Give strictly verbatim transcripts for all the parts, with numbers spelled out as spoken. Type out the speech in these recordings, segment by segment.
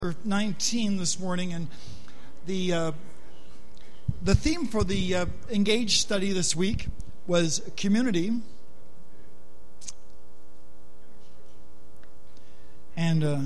nineteen this morning, and the uh, the theme for the uh, Engage study this week was community. And uh,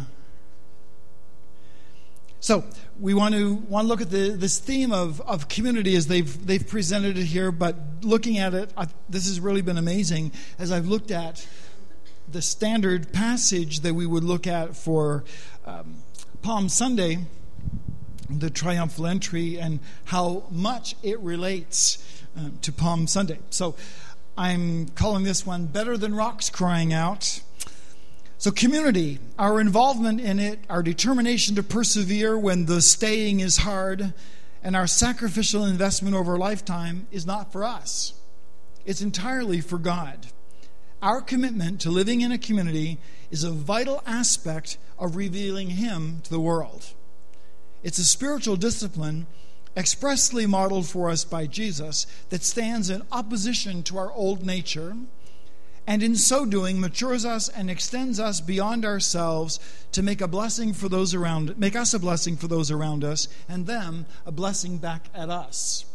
so we want to want to look at the, this theme of, of community as they've they've presented it here. But looking at it, I, this has really been amazing as I've looked at the standard passage that we would look at for um, Palm Sunday, the triumphal entry, and how much it relates uh, to Palm Sunday. So I'm calling this one Better Than Rocks Crying Out. So community, our involvement in it, our determination to persevere when the staying is hard, and our sacrificial investment over a lifetime is not for us. It's entirely for God. Our commitment to living in a community is a vital aspect of revealing Him to the world. It's a spiritual discipline expressly modeled for us by Jesus that stands in opposition to our old nature, and in so doing matures us and extends us beyond ourselves to make a blessing for those around, make us a blessing for those around us, and them a blessing back at us.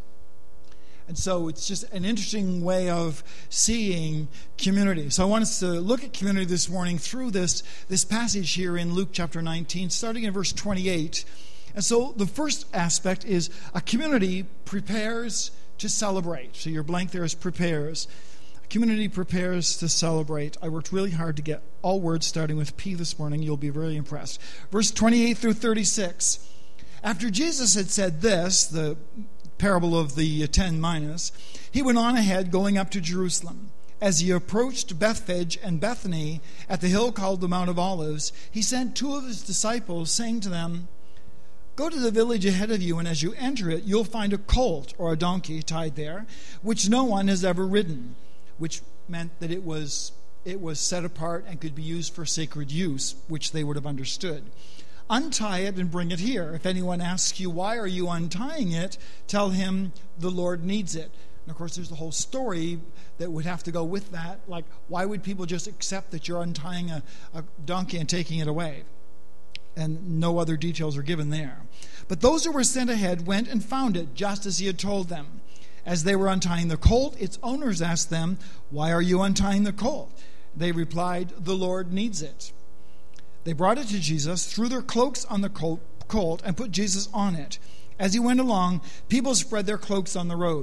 And so it's just an interesting way of seeing community. So I want us to look at community this morning through this, this passage here in Luke chapter nineteen, starting in verse twenty-eight. And so the first aspect is a community prepares to celebrate. So your blank there is prepares. A community prepares to celebrate. I worked really hard to get all words starting with P this morning. You'll be very impressed. Verse twenty-eight through thirty-six. After Jesus had said this, the parable of the ten minas, he went on ahead going up to Jerusalem. As he approached Bethphage and Bethany at the hill called the Mount of Olives, he sent two of his disciples, saying to them, "Go to the village ahead of you, and as you enter it, you'll find a colt or a donkey tied there, which no one has ever ridden," which meant that it was it was set apart and could be used for sacred use, which they would have understood. "Untie it and bring it here. If anyone asks you, 'Why are you untying it?' tell him the Lord needs it." And of course, there's the whole story that would have to go with that. Like, why would people just accept that you're untying a, a donkey and taking it away? And no other details are given there. But those who were sent ahead went and found it, just as he had told them. As they were untying the colt, its owners asked them, "Why are you untying the colt?" They replied, "The Lord needs it." They brought it to Jesus, threw their cloaks on the colt, and put Jesus on it. As he went along, people spread their cloaks on the road.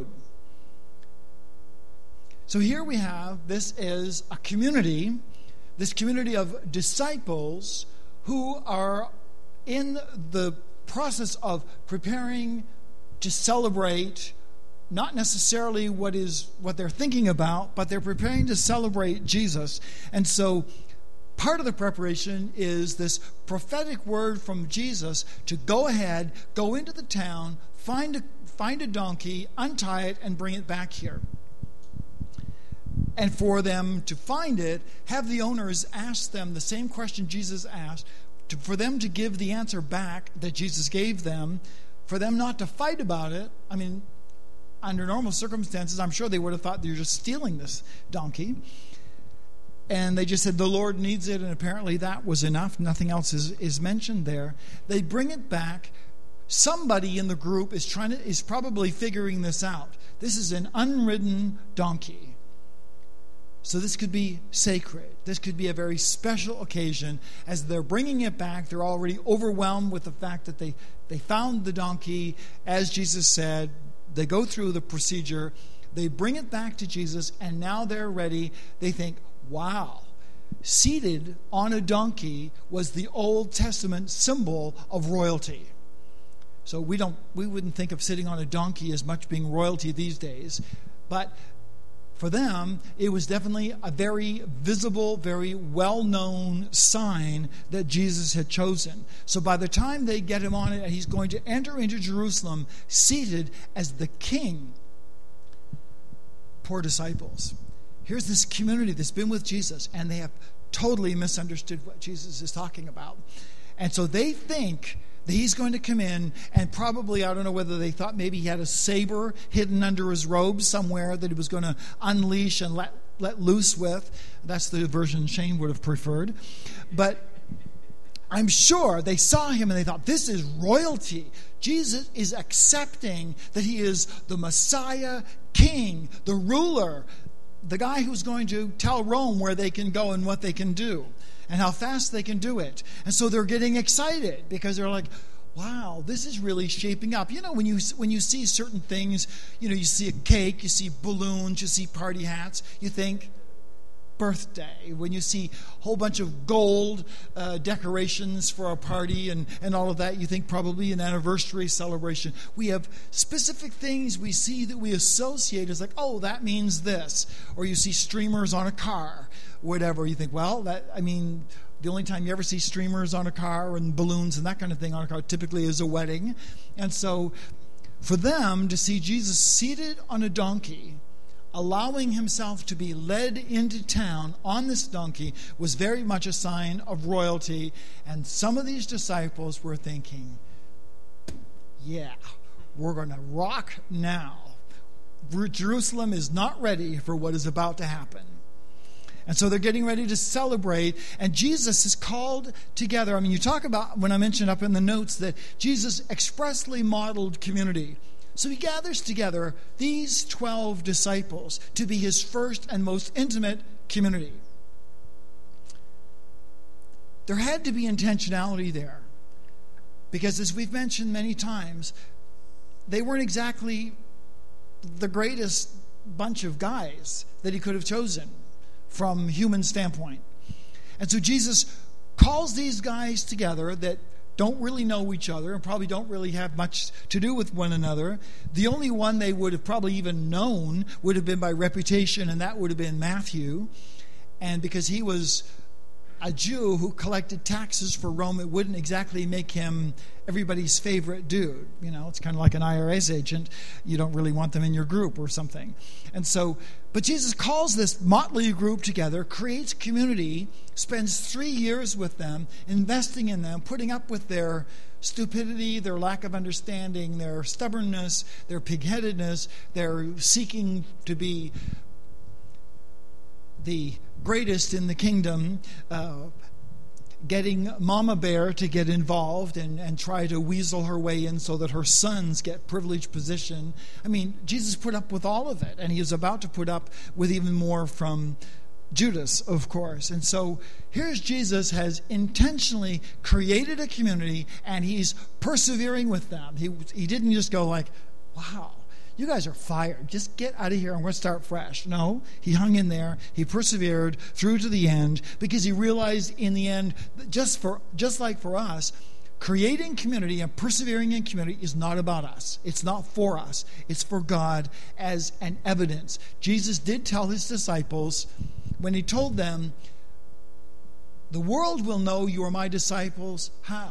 So here we have, this is a community, this community of disciples who are in the process of preparing to celebrate, not necessarily what is what they're thinking about, but they're preparing to celebrate Jesus. And so part of the preparation is this prophetic word from Jesus to go ahead, go into the town, find a, find a donkey, untie it, and bring it back here. And for them to find it, have the owners ask them the same question Jesus asked, to, for them to give the answer back that Jesus gave them, for them not to fight about it. I mean, under normal circumstances, I'm sure they would have thought you're just stealing this donkey. And they just said, "The Lord needs it," and apparently that was enough. Nothing else is, is mentioned there. They bring it back. Somebody in the group is trying to is probably figuring this out. This is an unridden donkey. So this could be sacred. This could be a very special occasion. As they're bringing it back, they're already overwhelmed with the fact that they, they found the donkey, as Jesus said. They go through the procedure. They bring it back to Jesus, and now they're ready. They think, wow, seated on a donkey was the Old Testament symbol of royalty. So we don't we wouldn't think of sitting on a donkey as much being royalty these days, but for them it was definitely a very visible, very well-known sign that Jesus had chosen. So by the time they get him on it and he's going to enter into Jerusalem seated as the king, poor disciples. Here's this community that's been with Jesus, and they have totally misunderstood what Jesus is talking about. And so they think that he's going to come in and probably, I don't know whether they thought maybe he had a saber hidden under his robe somewhere that he was going to unleash and let, let loose with. That's the version Shane would have preferred. But I'm sure they saw him and they thought, this is royalty. Jesus is accepting that he is the Messiah, King, the ruler, the guy who's going to tell Rome where they can go and what they can do and how fast they can do it. And so they're getting excited because they're like, wow, this is really shaping up. You know, when you when you see certain things, you know, you see a cake, you see balloons, you see party hats, you think birthday. When you see a whole bunch of gold uh, decorations for a party and, and all of that, you think probably an anniversary celebration. We have specific things we see that we associate as like, oh, that means this. Or you see streamers on a car, whatever. You think, well, that, I mean, the only time you ever see streamers on a car and balloons and that kind of thing on a car typically is a wedding. And so for them to see Jesus seated on a donkey, allowing himself to be led into town on this donkey, was very much a sign of royalty. And some of these disciples were thinking, yeah, we're going to rock now. Jerusalem is not ready for what is about to happen. And so they're getting ready to celebrate, and Jesus is called together. I mean, you talk about, when I mentioned up in the notes, that Jesus expressly modeled community. So he gathers together these twelve disciples to be his first and most intimate community. There had to be intentionality there, because as we've mentioned many times, they weren't exactly the greatest bunch of guys that he could have chosen from human standpoint. And so Jesus calls these guys together that don't really know each other and probably don't really have much to do with one another. The only one they would have probably even known would have been by reputation, and that would have been Matthew. And because he was a Jew who collected taxes for Rome, it wouldn't exactly make him everybody's favorite dude. You know, it's kind of like an I R S agent. You don't really want them in your group or something. And so, but Jesus calls this motley group together, creates community, spends three years with them, investing in them, putting up with their stupidity, their lack of understanding, their stubbornness, their pig-headedness, their seeking to be the greatest in the kingdom, uh, getting Mama Bear to get involved and, and try to weasel her way in so that her sons get privileged position. I mean, Jesus put up with all of it, and he was about to put up with even more from Judas, of course. And so here's Jesus has intentionally created a community, and he's persevering with them. He, he didn't just go like, wow, you guys are fired. Just get out of here and we'll start fresh. No, he hung in there. He persevered through to the end because he realized in the end, just for just like for us, creating community and persevering in community is not about us. It's not for us. It's for God as an evidence. Jesus did tell his disciples when he told them, the world will know you are my disciples. How?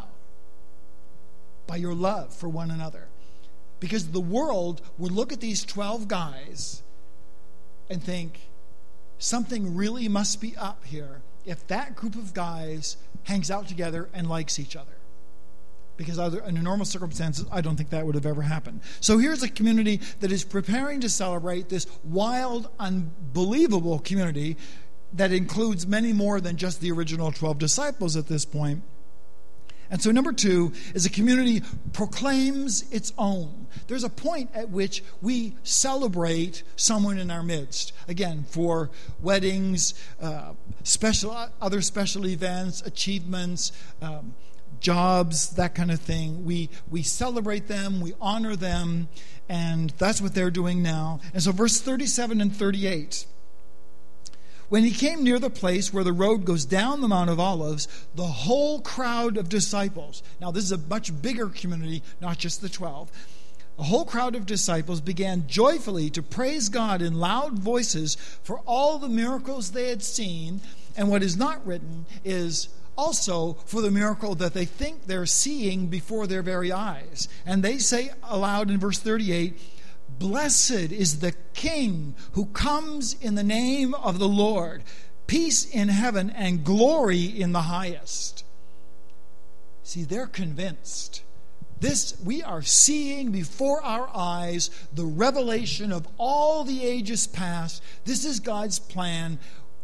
By your love for one another. Because the world would look at these twelve guys and think, something really must be up here if that group of guys hangs out together and likes each other. Because other, under normal circumstances, I don't think that would have ever happened. So here's a community that is preparing to celebrate this wild, unbelievable community that includes many more than just the original twelve disciples at this point. And so number two is a community proclaims its own. There's a point at which we celebrate someone in our midst. Again, for weddings, uh, special other special events, achievements, um, jobs, that kind of thing. We we celebrate them, we honor them, and that's what they're doing now. And so verse thirty-seven and thirty-eight. When he came near the place where the road goes down the Mount of Olives, the whole crowd of disciples, now this is a much bigger community, not just the twelve, a whole crowd of disciples began joyfully to praise God in loud voices for all the miracles they had seen. And what is not written is also for the miracle that they think they're seeing before their very eyes. And they say aloud in verse thirty-eight, blessed is the King who comes in the name of the Lord. Peace in heaven and glory in the highest. See, they're convinced. This, we are seeing before our eyes the revelation of all the ages past. This is God's plan.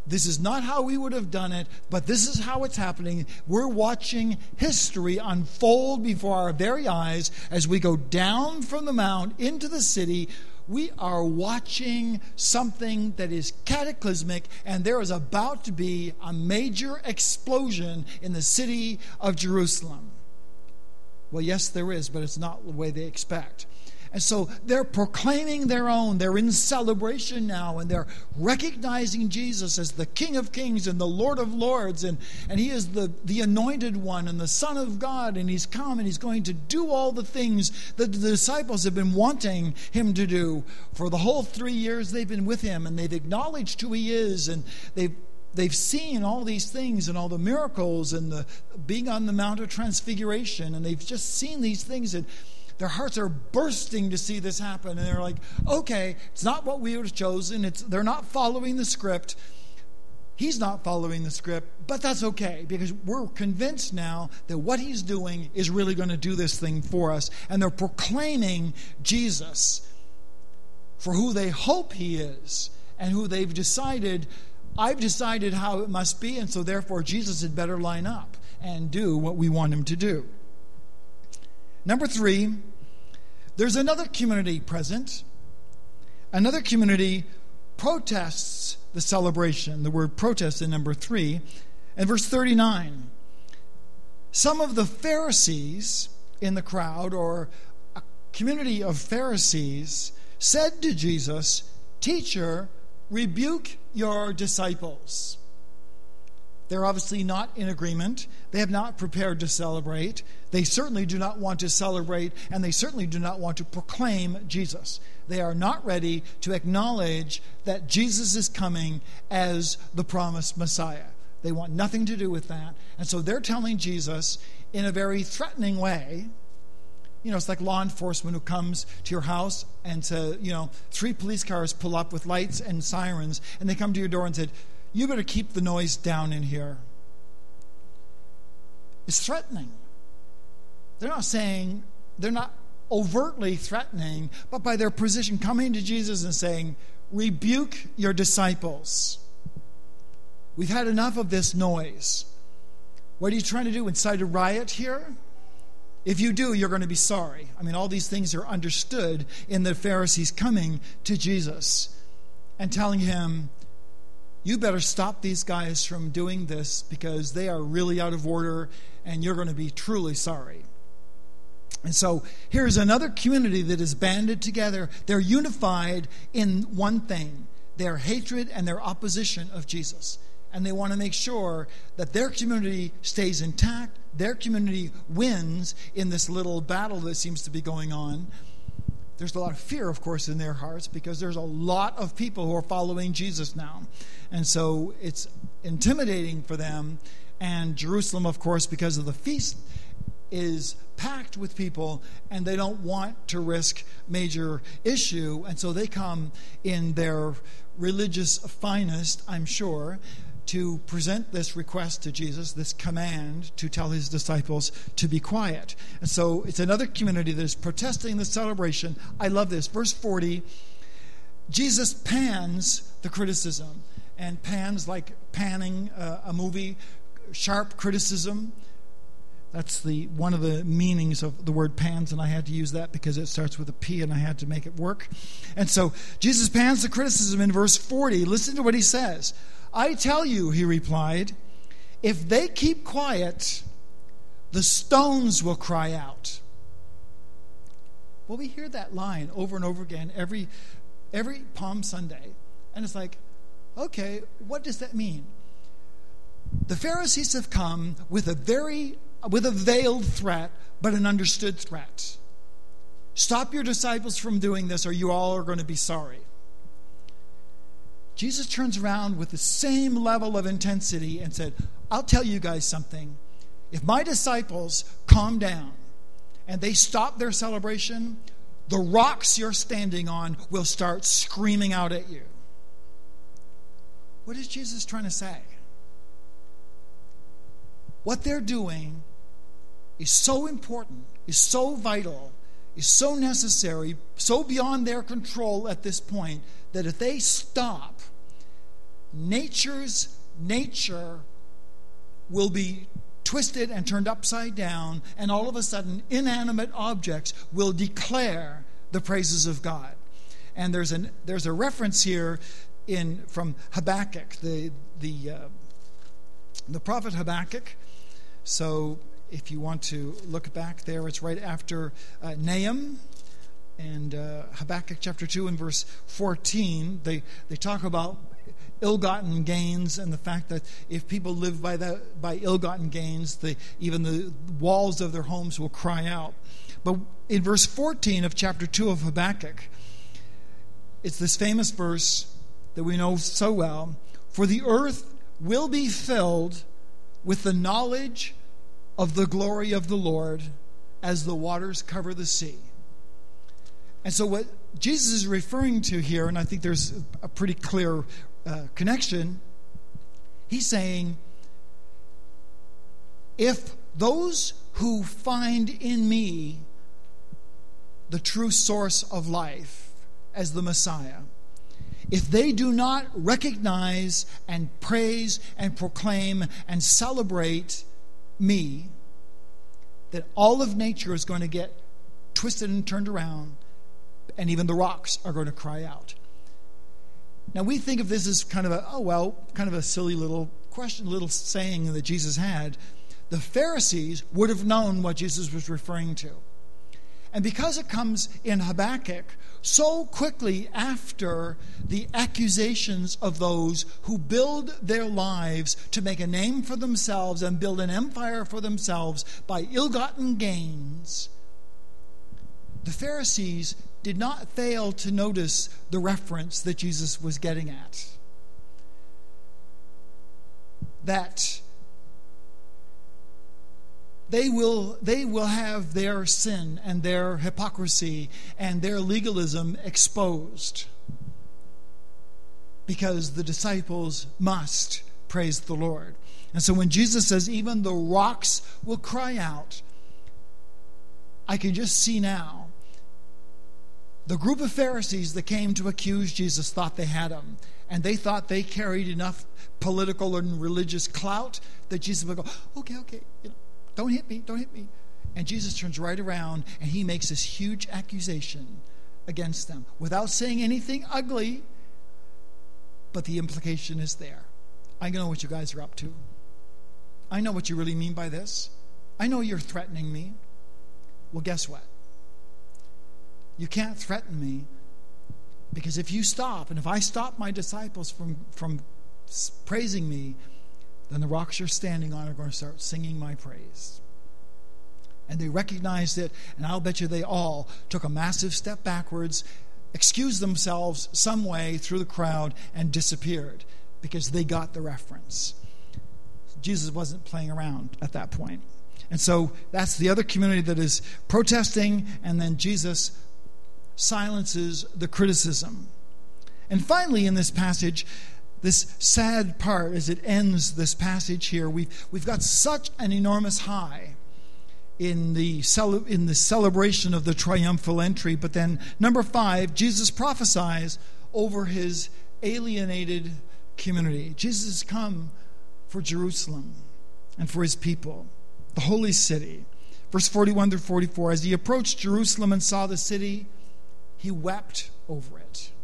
This is not how we would have done it, but this is how it's happening. We're watching history unfold before our very eyes as we go down from the mount into the city. We are watching something that is cataclysmic, and there is about to be a major explosion in the city of Jerusalem. Well, yes, there is, but it's not the way they expect. And so they're proclaiming their own. They're in celebration now, and they're recognizing Jesus as the King of Kings and the Lord of Lords, and, and he is the, the anointed one and the Son of God, and he's come and he's going to do all the things that the disciples have been wanting him to do. For the whole three years they've been with him, and they've acknowledged who he is, and they've They've seen all these things and all the miracles and the being on the Mount of Transfiguration, and they've just seen these things, and their hearts are bursting to see this happen. And they're like, okay, it's not what we would have chosen. It's, they're not following the script. He's not following the script, but that's okay, because we're convinced now that what he's doing is really going to do this thing for us. And they're proclaiming Jesus for who they hope he is and who they've decided, I've decided how it must be, and so therefore Jesus had better line up and do what we want him to do. Number three, there's another community present. Another community protests the celebration. The word protest in number three. And verse thirty-nine. Some of the Pharisees in the crowd, or a community of Pharisees, said to Jesus, "Teacher, rebuke your disciples." They're obviously not in agreement. They have not prepared to celebrate. They certainly do not want to celebrate, and they certainly do not want to proclaim Jesus. They are not ready to acknowledge that Jesus is coming as the promised Messiah. They want nothing to do with that. And so they're telling Jesus in a very threatening way. You know, it's like law enforcement who comes to your house and says, you know, three police cars pull up with lights and sirens, and they come to your door and said, "You better keep the noise down in here." It's threatening. They're not saying, they're not overtly threatening, but by their position coming to Jesus and saying, "Rebuke your disciples. We've had enough of this noise. What are you trying to do? Incite a riot here? If you do, you're going to be sorry." I mean, all these things are understood in the Pharisees coming to Jesus and telling him, "You better stop these guys from doing this because they are really out of order and you're going to be truly sorry." And so here's another community that is banded together. They're unified in one thing: their hatred and their opposition of Jesus. And they want to make sure that their community stays intact, their community wins in this little battle that seems to be going on. There's a lot of fear, of course, in their hearts because there's a lot of people who are following Jesus now. And so it's intimidating for them. And Jerusalem, of course, because of the feast, is packed with people, and they don't want to risk major issue. And so they come in their religious finest, I'm sure, to present this request to Jesus, this command to tell his disciples to be quiet. And so it's another community that is protesting the celebration. I love this. Verse forty, Jesus pans the criticism. And pans like panning uh, a movie, sharp criticism. That's the one of the meanings of the word pans, and I had to use that because it starts with a P and I had to make it work. And so Jesus pans the criticism in verse forty. Listen to what he says. "I tell you," he replied, "if they keep quiet, the stones will cry out." Well, we hear that line over and over again every every Palm Sunday. And it's like, okay, what does that mean? The Pharisees have come with a very with a veiled threat, but an understood threat. Stop your disciples from doing this, or you all are going to be sorry. Jesus turns around with the same level of intensity and said, "I'll tell you guys something. If my disciples calm down and they stop their celebration, the rocks you're standing on will start screaming out at you." What is Jesus trying to say? What they're doing is so important, is so vital, is so necessary, so beyond their control at this point, that if they stop, nature's nature will be twisted and turned upside down, and all of a sudden inanimate objects will declare the praises of God. And there's an there's a reference here in from Habakkuk, the the uh, the prophet Habakkuk. So if you want to look back there, it's right after uh, Nahum. And uh, Habakkuk chapter two and verse fourteen, they, they talk about ill-gotten gains and the fact that if people live by that by ill-gotten gains, the, even the walls of their homes will cry out. But in verse fourteen of chapter two of Habakkuk, it's this famous verse that we know so well. For the earth will be filled with the knowledge of the glory of the Lord as the waters cover the sea. And so what Jesus is referring to here, and I think there's a pretty clear uh, connection, he's saying, if those who find in me the true source of life as the Messiah, if they do not recognize and praise and proclaim and celebrate me, that all of nature is going to get twisted and turned around, and even the rocks are going to cry out. Now we think of this as kind of a, oh well, kind of a silly little question, little saying that Jesus had. The Pharisees would have known what Jesus was referring to. And because it comes in Habakkuk so quickly after the accusations of those who build their lives to make a name for themselves and build an empire for themselves by ill-gotten gains, the Pharisees did not fail to notice the reference that Jesus was getting at. That they will, they will have their sin and their hypocrisy and their legalism exposed, because the disciples must praise the Lord. And so when Jesus says, even the rocks will cry out, I can just see now the group of Pharisees that came to accuse Jesus thought they had him. And they thought they carried enough political and religious clout that Jesus would go, okay, okay, you know, don't hit me, don't hit me. And Jesus turns right around and he makes this huge accusation against them without saying anything ugly, but the implication is there. I know what you guys are up to. I know what you really mean by this. I know you're threatening me. Well, guess what? You can't threaten me, because if you stop, and if I stop my disciples from, from praising me, then the rocks you're standing on are going to start singing my praise. And they recognized it, and I'll bet you they all took a massive step backwards, excused themselves some way through the crowd, and disappeared, because they got the reference. Jesus wasn't playing around at that point. And so that's the other community that is protesting, and then Jesus silences the criticism. And finally, in this passage, this sad part as it ends this passage here, we've, we've got such an enormous high in the, cele- in the celebration of the triumphal entry. But then, number five, Jesus prophesies over his alienated community. Jesus has come for Jerusalem and for his people, the holy city. Verse forty-one through forty-four, as he approached Jerusalem and saw the city, he wept over it.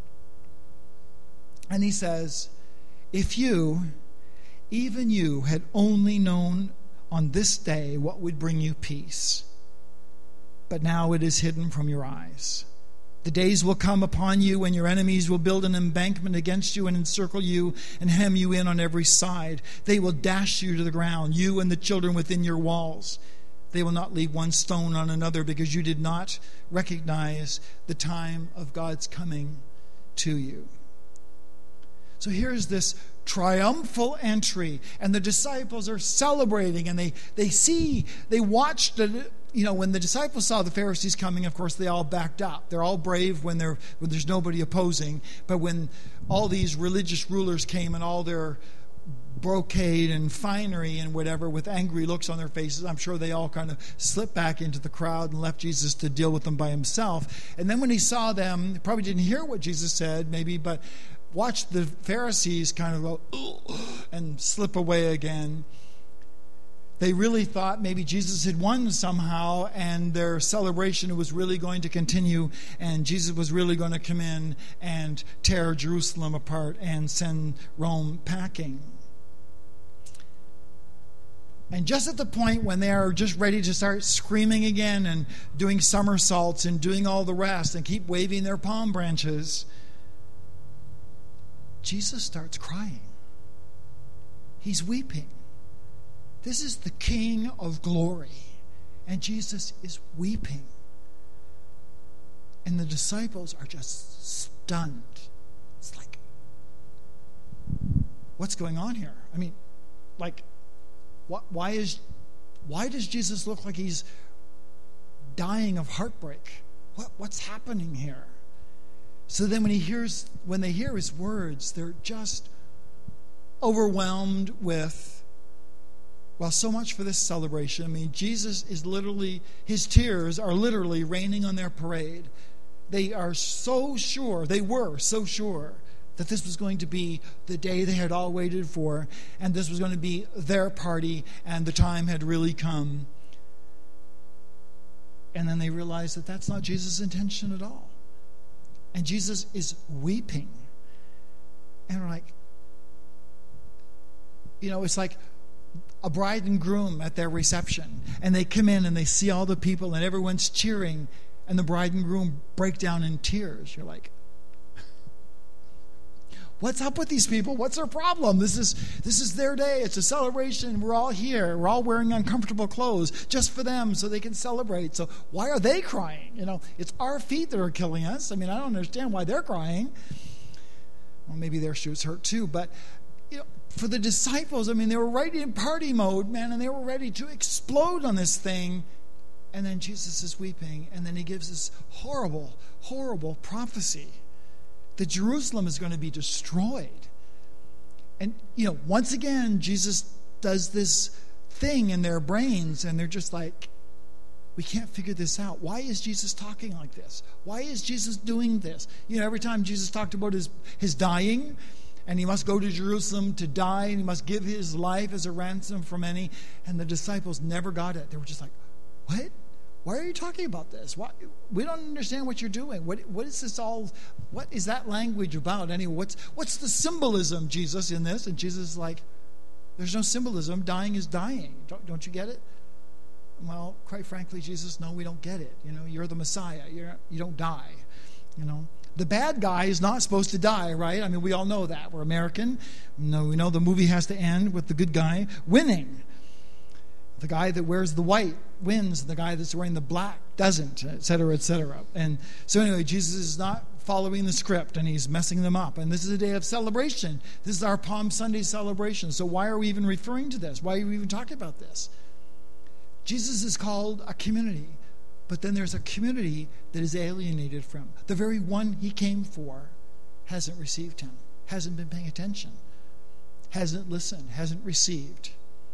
And he says, if you, even you, had only known on this day what would bring you peace, but now it is hidden from your eyes. The days will come upon you when your enemies will build an embankment against you and encircle you and hem you in on every side. They will dash you to the ground, you and the children within your walls. They will not leave one stone on another, because you did not recognize the time of God's coming to you. So here's this triumphal entry, and the disciples are celebrating, and they, they see, they watched, the, you know, when the disciples saw the Pharisees coming, of course, they all backed up. They're all brave when, they're, when there's nobody opposing. But when all these religious rulers came and all their brocade and finery and whatever with angry looks on their faces, I'm sure they all kind of slipped back into the crowd and left Jesus to deal with them by himself. And then when he saw them, he probably didn't hear what Jesus said maybe, but watch the Pharisees kind of go, ugh, and slip away again. They really thought maybe Jesus had won somehow, and their celebration was really going to continue, and Jesus was really going to come in and tear Jerusalem apart and send Rome packing. And just at the point when they are just ready to start screaming again and doing somersaults and doing all the rest and keep waving their palm branches, Jesus starts crying. He's weeping. This is the King of glory, and Jesus is weeping. And the disciples are just stunned. It's like, what's going on here? I mean, like, what, why is, why does Jesus look like he's dying of heartbreak? What, what's happening here? So then when he hears, when they hear his words, they're just overwhelmed with, well, so much for this celebration. I mean, Jesus is literally, his tears are literally raining on their parade. They are so sure, they were so sure that this was going to be the day they had all waited for, and this was going to be their party, and the time had really come. And then they realized that that's not Jesus' intention at all. And Jesus is weeping. And we're like, you know, it's like a bride and groom at their reception. And they come in and they see all the people and everyone's cheering. And the bride and groom break down in tears. You're like, what's up with these people? What's their problem? This is this is their day. It's a celebration. We're all here. We're all wearing uncomfortable clothes just for them so they can celebrate. So why are they crying? You know, it's our feet that are killing us. I mean, I don't understand why they're crying. Well, maybe their shoes hurt too. But, you know, for the disciples, I mean, they were right in party mode, man, and they were ready to explode on this thing. And then Jesus is weeping, and then he gives this horrible, horrible prophecy that Jerusalem is going to be destroyed. And, you know, once again, Jesus does this thing in their brains, and they're just like, we can't figure this out. Why is Jesus talking like this? Why is Jesus doing this? You know, every time Jesus talked about his, his dying, and he must go to Jerusalem to die, and he must give his life as a ransom for many, and the disciples never got it. They were just like, what? Why are you talking about this? Why, we don't understand what you're doing. What, what is this all? What is that language about? Anyway, what's what's the symbolism, Jesus, in this? And Jesus is like, there's no symbolism. Dying is dying. Don't, don't you get it? Well, quite frankly, Jesus, no, we don't get it. You know, you're the Messiah. You're you don't die. You know, the bad guy is not supposed to die, right? I mean, we all know that. We're American. No, we know the movie has to end with the good guy winning. The guy that wears the white wins. The guy that's wearing the black doesn't, et cetera, et cetera. And so anyway, Jesus is not following the script, and he's messing them up. And this is a day of celebration. This is our Palm Sunday celebration. So why are we even referring to this? Why are we even talking about this? Jesus is called a community, but then there's a community that is alienated from. The very one he came for hasn't received him, hasn't been paying attention, hasn't listened, hasn't received.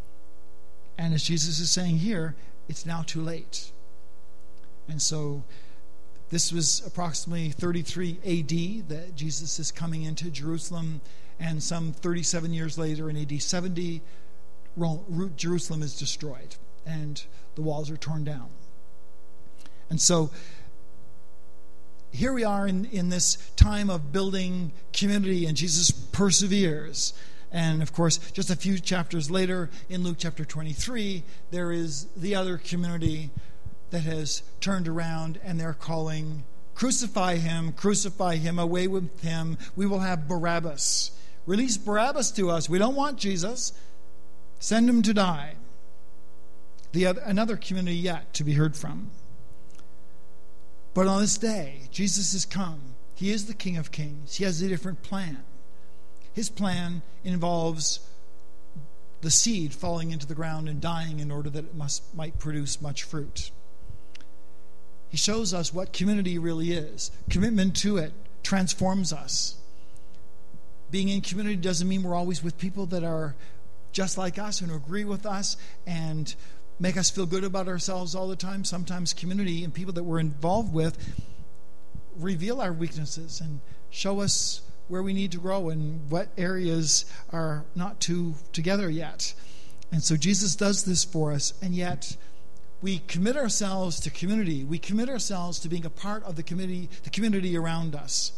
And as Jesus is saying here, it's now too late. And so this was approximately thirty-three A D that Jesus is coming into Jerusalem. And some thirty-seven years later in A D seventy, Jerusalem is destroyed and the walls are torn down. And so here we are in, in this time of building community, and Jesus perseveres. And, of course, just a few chapters later, in Luke chapter twenty-three, there is the other community that has turned around, and they're calling, crucify him, crucify him, away with him. We will have Barabbas. Release Barabbas to us. We don't want Jesus. Send him to die. The other, another community yet to be heard from. But on this day, Jesus has come. He is the King of Kings. He has a different plan. His plan involves the seed falling into the ground and dying in order that it must might produce much fruit. He shows us what community really is. Commitment to it transforms us. Being in community doesn't mean we're always with people that are just like us and agree with us and make us feel good about ourselves all the time. Sometimes community and people that we're involved with reveal our weaknesses and show us where we need to grow and what areas are not too together yet. And so Jesus does this for us, and yet we commit ourselves to community. We commit ourselves to being a part of the community, the community around us.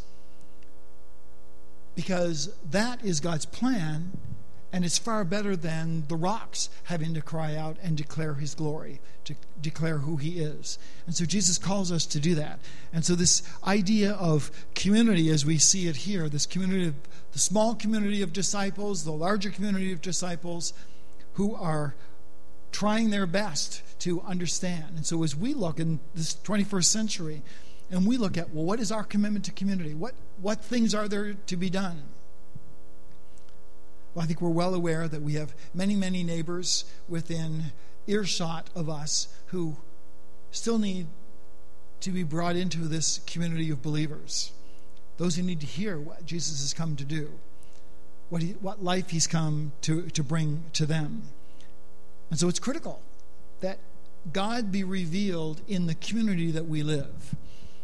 Because that is God's plan, and it's far better than the rocks having to cry out and declare his glory, to declare who he is. And so Jesus calls us to do that. And so this idea of community, as we see it here, this community, of, the small community of disciples, the larger community of disciples who are trying their best to understand. And so as we look in this twenty-first century, and we look at, well, what is our commitment to community? What what things are there to be done? Well, I think we're well aware that we have many, many neighbors within earshot of us who still need to be brought into this community of believers. Those who need to hear what Jesus has come to do, what he, what life he's come to, to bring to them. And so it's critical that God be revealed in the community that we live.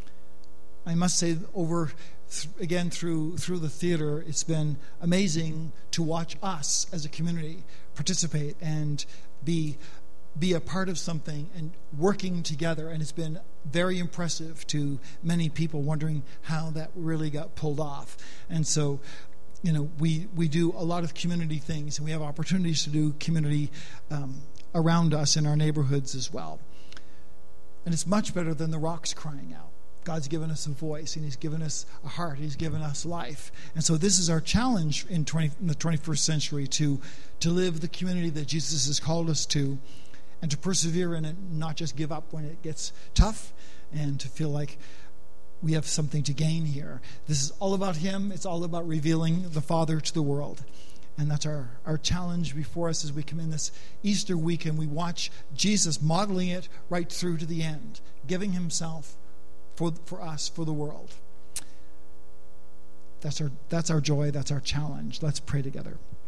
I must say, over th- again through through the theater, it's been amazing to watch us as a community participate and be be a part of something and working together. And it's been very impressive to many people, wondering how that really got pulled off. And so, you know, we we do a lot of community things, and we have opportunities to do community um, around us in our neighborhoods as well. And it's much better than the rocks crying out. God's given us a voice, and he's given us a heart. He's given us life. And so this is our challenge in, twenty, in the twenty-first century, to, to live the community that Jesus has called us to, and to persevere in it, not just give up when it gets tough, and to feel like we have something to gain here. This is all about him. It's all about revealing the Father to the world. And that's our, our challenge before us as we come in this Easter week and we watch Jesus modeling it right through to the end, giving himself for for us, for the world. That's our that's our joy, that's our challenge. Let's pray together.